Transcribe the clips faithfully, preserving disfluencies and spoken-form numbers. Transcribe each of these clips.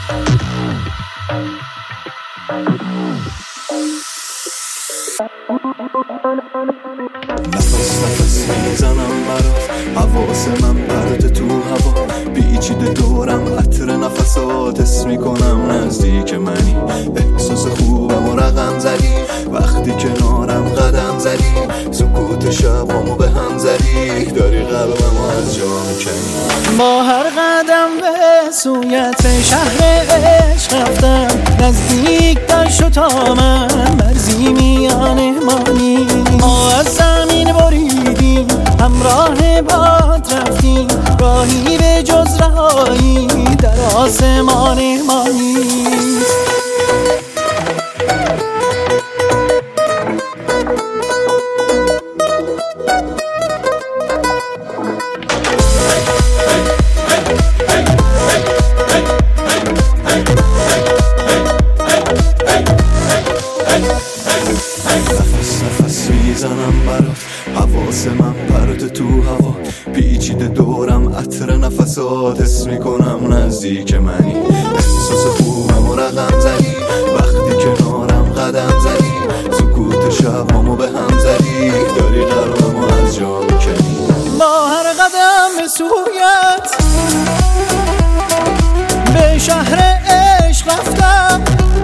نفس نفس میزنم برات، حواس من پرت تو هوا، پیچیده دورم عطر نفسات، حس میکنم نزدیک منی، احساس خوبم و رقم زدی وقتی کنارم قدم زدی، سکوت شبامو به هم زدی، داری قلبمو از جا میکنی. با هر قدم به سویت شهر عشق رفتم، نزدیک در شد تا من مرزی میان مانی، ما از زمین بریدیم همراه باد رفتیم، راهی به جز رهایی در آسمان ما نیست. نفس نفس میزنم برات، حواس من پرت تو هوا، پیچیده دورم عطر نفسات، حس میکنم نزدیک منی، احساس خوبم و رقم زدی وقتی کنارم قدم زدی، سکوت شبامو به هم زدی، داری قلبمو از جا میکنی. با هر قدم به سویت به شهر عشق رفتم،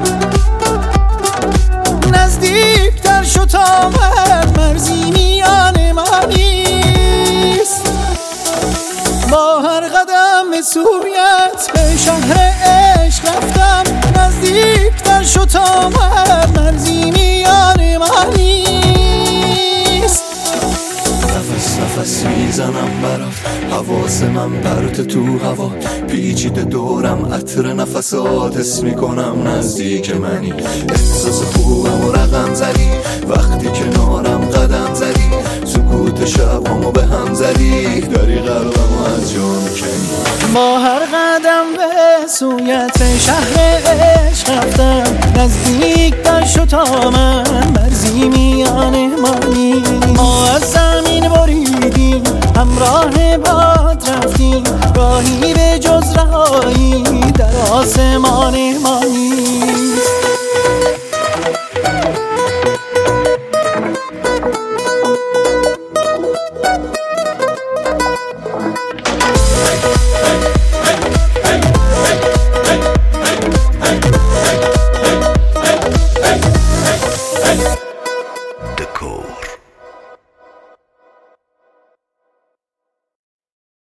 نزدیک در شد تا من مرزی میان ما نیست. با هر قدم به سویت به شهر عشق رفتم، نزدیک در شد تا من مرزی میان ما نیست. نفس نفس میزنم برات، حواس من پرت تو هوا، پیچیده دورم عطر نفسات، حس میکنم نزدیک منی، احساس خوبم و رقم زدی وقتی کنارم قدم زدی، سکوت شبامو به هم زدی، داری قلبمو از جا میکنی. با هر قدم به سویت شهر عشق رفتم، نزدیک در شد تا من مرزی میان ما نیست. ما از زمین بریدیم همراه باد رفتیم، راهی به جز رهایی در آسمان ما نیست.